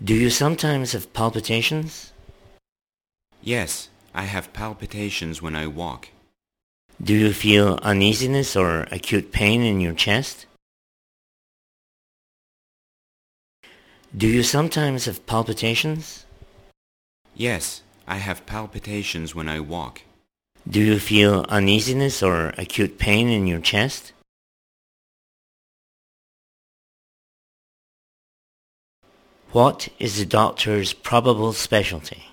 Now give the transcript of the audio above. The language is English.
Do you sometimes have palpitations? Yes, I have palpitations when I walk. Do you feel uneasiness or acute pain in your chest? Do you sometimes have palpitations? Yes, I have palpitations when I walk. Do you feel uneasiness or acute pain in your chest? What is the doctor's probable specialty?